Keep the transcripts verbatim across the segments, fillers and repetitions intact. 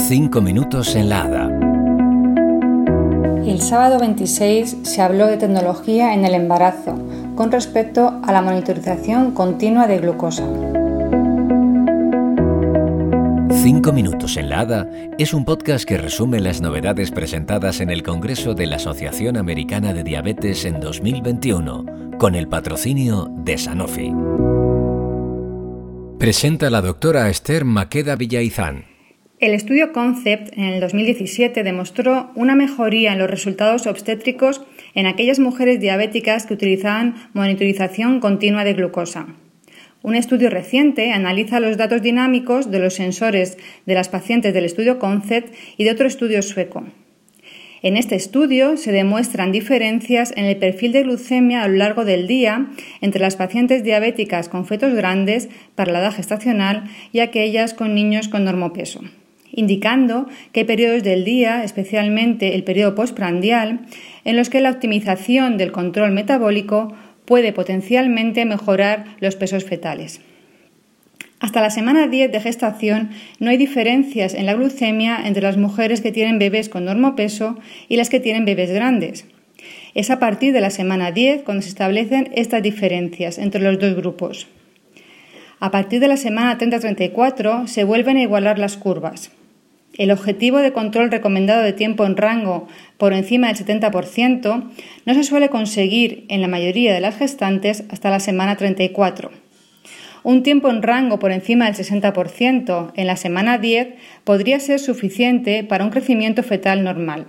Cinco minutos en la Hada. El sábado veintiséis se habló de tecnología en el embarazo con respecto a la monitorización continua de glucosa. Cinco minutos en la Hada es un podcast que resume las novedades presentadas en el Congreso de la Asociación Americana de Diabetes en dos mil veintiuno, con el patrocinio de Sanofi. Presenta la doctora Esther Maqueda Villaizán. El estudio Concept en el dos mil diecisiete demostró una mejoría en los resultados obstétricos en aquellas mujeres diabéticas que utilizaban monitorización continua de glucosa. Un estudio reciente analiza los datos dinámicos de los sensores de las pacientes del estudio Concept y de otro estudio sueco. En este estudio se demuestran diferencias en el perfil de glucemia a lo largo del día entre las pacientes diabéticas con fetos grandes para la edad gestacional y aquellas con niños con normopeso, indicando que hay periodos del día, especialmente el periodo postprandial, en los que la optimización del control metabólico puede potencialmente mejorar los pesos fetales. Hasta la semana diez de gestación no hay diferencias en la glucemia entre las mujeres que tienen bebés con normopeso y las que tienen bebés grandes. Es a partir de la semana diez cuando se establecen estas diferencias entre los dos grupos. A partir de la semana treinta a treinta y cuatro se vuelven a igualar las curvas. El objetivo de control recomendado de tiempo en rango por encima del setenta por ciento no se suele conseguir en la mayoría de las gestantes hasta la semana treinta y cuatro. Un tiempo en rango por encima del sesenta por ciento en la semana diez podría ser suficiente para un crecimiento fetal normal.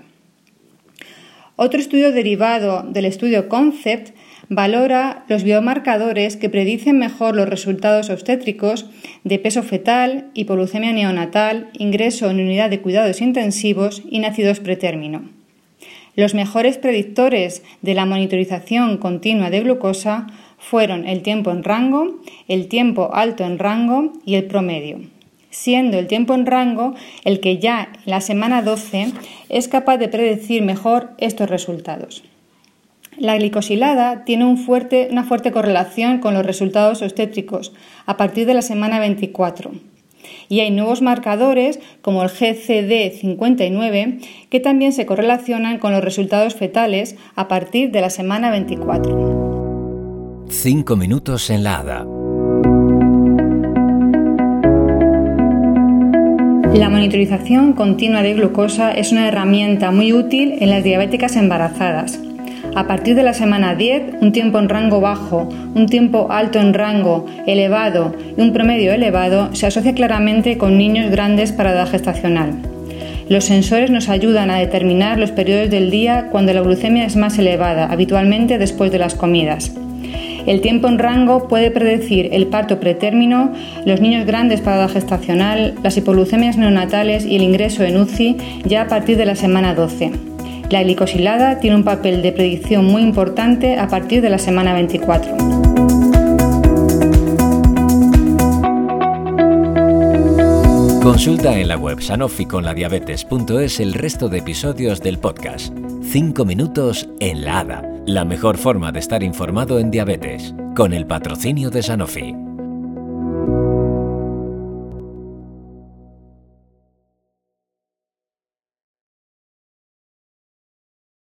Otro estudio derivado del estudio Concept valora los biomarcadores que predicen mejor los resultados obstétricos de peso fetal, hipoglucemia neonatal, ingreso en unidad de cuidados intensivos y nacidos pretérmino. Los mejores predictores de la monitorización continua de glucosa fueron el tiempo en rango, el tiempo alto en rango y el promedio, siendo el tiempo en rango el que ya en la semana doce es capaz de predecir mejor estos resultados. La glicosilada tiene un fuerte, una fuerte correlación con los resultados obstétricos a partir de la semana veinticuatro. Y hay nuevos marcadores como el G C D cincuenta y nueve que también se correlacionan con los resultados fetales a partir de la semana veinticuatro. Cinco minutos en la Hada. La monitorización continua de glucosa es una herramienta muy útil en las diabéticas embarazadas. A partir de la semana diez, un tiempo en rango bajo, un tiempo alto en rango elevado y un promedio elevado se asocia claramente con niños grandes para edad gestacional. Los sensores nos ayudan a determinar los periodos del día cuando la glucemia es más elevada, habitualmente después de las comidas. El tiempo en rango puede predecir el parto pretérmino, los niños grandes para edad gestacional, las hipoglucemias neonatales y el ingreso en U C I ya a partir de la semana doce. La glicosilada tiene un papel de predicción muy importante a partir de la semana veinticuatro. Consulta en la web sanofi con la diabetes punto es el resto de episodios del podcast. Cinco minutos en la Hada, la mejor forma de estar informado en diabetes, con el patrocinio de Sanofi.